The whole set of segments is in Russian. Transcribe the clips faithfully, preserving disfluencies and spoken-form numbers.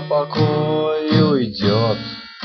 покой уйдет,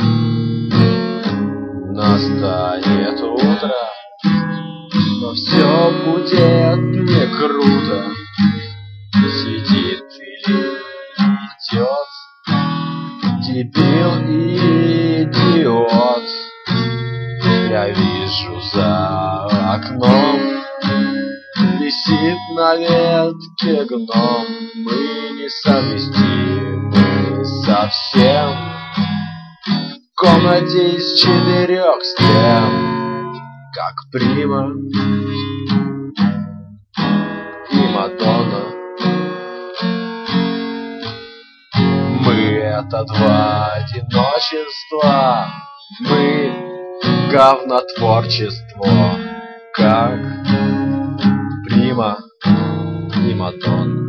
настанет утро, но все будет не круто. Сидит или идет дебил и идиот. Я вижу за окном висит на ветке гном. Мы несовместимы совсем в комнате из четырех стен, как Прима и Мадонна. Мы — это два одиночества, мы — говнотворчество, как Прима и Мадонна.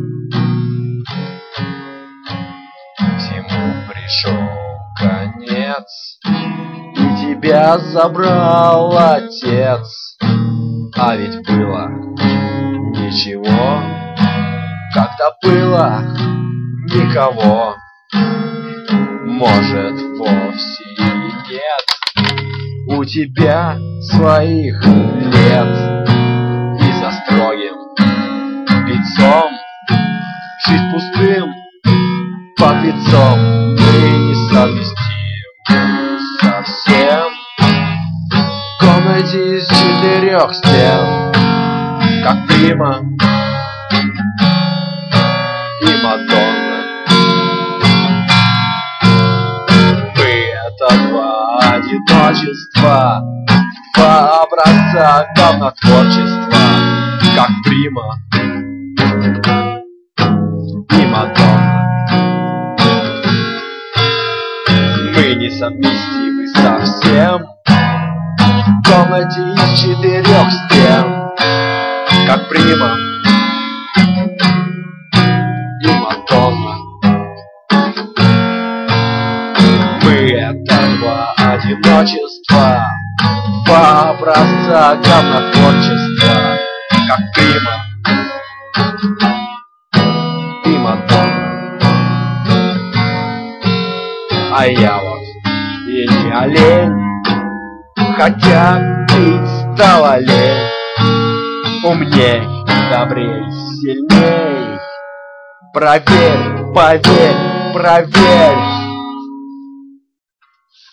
Всему пришел конец, и тебя забрал отец. А ведь было ничего, когда было никого. Может, вовсе и нет у тебя своих лет. И за строгим пиццом жизнь пустым под лицом. Мы несовместимы совсем в комнате из четырех стен, как Прима и Мадонна. Мы — это два одиночества, два образца говнотворчества, как Прима и Мадонна. Мы несовместимы совсем в комнате из четырех стен, как Прима и Мадонна. Мы — это два одиночества, два образца говнотворчества, как Прима и Мадонна. А я вот и не олень, хотя пить стала лень. Умней, добрей, сильней. Проверь, поверь, проверь.